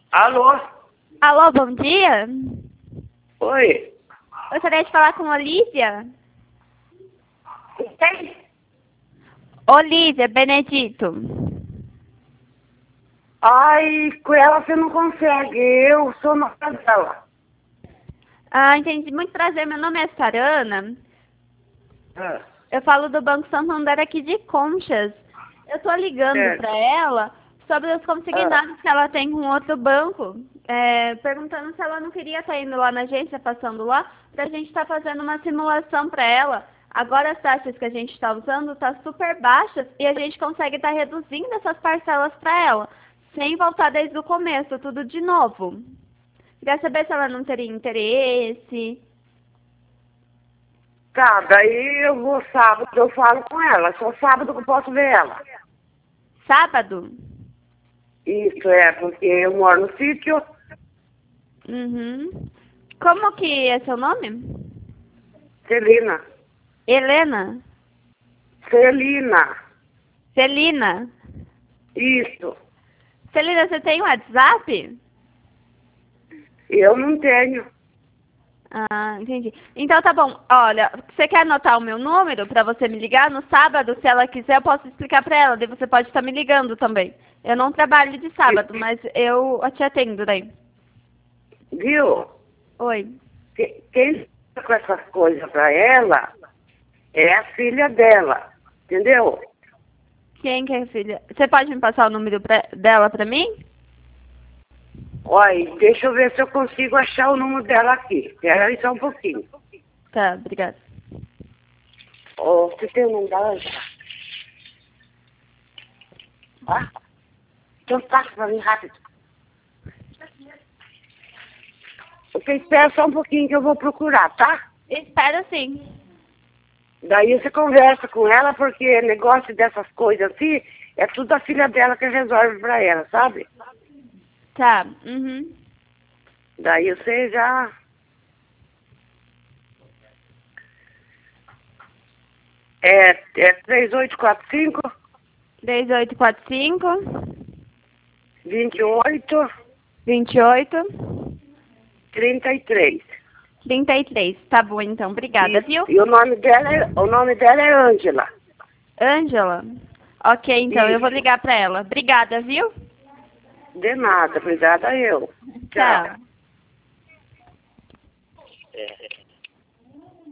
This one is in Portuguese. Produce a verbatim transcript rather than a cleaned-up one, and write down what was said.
Alô? Alô, bom dia. Oi? Gostaria de falar com Olívia. Quem? Olívia Benedito. Ai, com ela você não consegue. Eu sou nova dela. Ah, entendi. Muito prazer. Meu nome é Sarana. Ah, Eu falo do Banco Santander aqui de Conchas. Eu tô ligando certo. para ela sobre os consignados que ela tem com outro banco, é, perguntando se ela não queria estar indo lá na agência, passando lá, para a gente estar fazendo uma simulação para ela. Agora as taxas que a gente está usando tá super baixas e a gente consegue estar reduzindo essas parcelas para ela, sem voltar desde o começo, tudo de novo. Queria saber se ela não teria interesse. Tá, daí eu vou sábado, eu falo com ela. Só sábado que eu posso ver ela. Sábado? Isso é, porque eu moro no sítio. Uhum. Como que é seu nome? Celina. Helena? Celina. Celina? Isso. Celina, você tem WhatsApp? Eu não tenho. Ah, entendi. Então tá bom. Olha, você quer anotar o meu número para você me ligar no sábado? Se ela quiser, eu posso explicar para ela. Daí você pode estar me ligando também. Eu não trabalho de sábado, mas eu te atendo daí. Viu? Oi. Que- Quem tá com essas coisas pra ela é a filha dela. Entendeu? Quem que é filha? Você pode me passar o número pra, dela para mim? Olha, deixa eu ver se eu consigo achar o número dela aqui. Espera aí só um pouquinho. Tá, obrigada. Ó, você tem o nome dela? Ah? Então passa pra mim rápido. Você espera só um pouquinho que eu vou procurar, tá? Espero sim. Daí você conversa com ela, porque negócio dessas coisas assim, é tudo a filha dela que resolve pra ela, sabe? Tá. Uhum. Daí você já... É, é três oito quatro cinco, três oito quatro cinco, vinte e oito, vinte e oito, trinta e três. trinta e três. Tá bom então. Obrigada, Isso. viu? E o nome dela é, o nome dela é Ângela. Ângela? Ok, então eu vou Isso. ligar pra ela. Obrigada, viu? De nada, obrigada eu. Tchau. Tchau. É.